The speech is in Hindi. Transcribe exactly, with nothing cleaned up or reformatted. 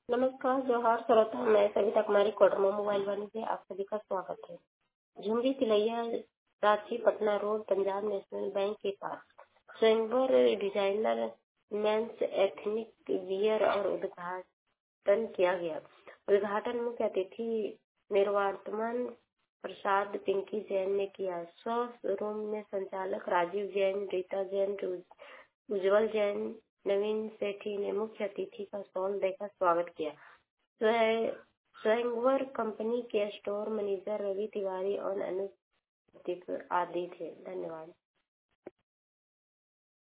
नमस्कार, जोहार श्रोता। मैं सविता कुमारी कोडरमा मोबाइल वाणी से आप सभी का स्वागत है। Jhumri Telaiya, Ranchi Patna Road, Punjab National Bank के पास स्वयंवर डिजाइनर मेंस एथनिक वियर और उद्घाटन किया गया। उद्घाटन मुख्य अतिथि निर्वातमान प्रसाद पिंकी जैन ने किया। शोरूम में संचालक राजीव जैन, रीता जैन, उज्जवल जैन, नवीन सेठी ने मुख्य अतिथि का स्टॉल देकर स्वागत किया। स्वयंवर कंपनी के स्टोर मैनेजर रवि तिवारी और अनुप आदि थे। धन्यवाद।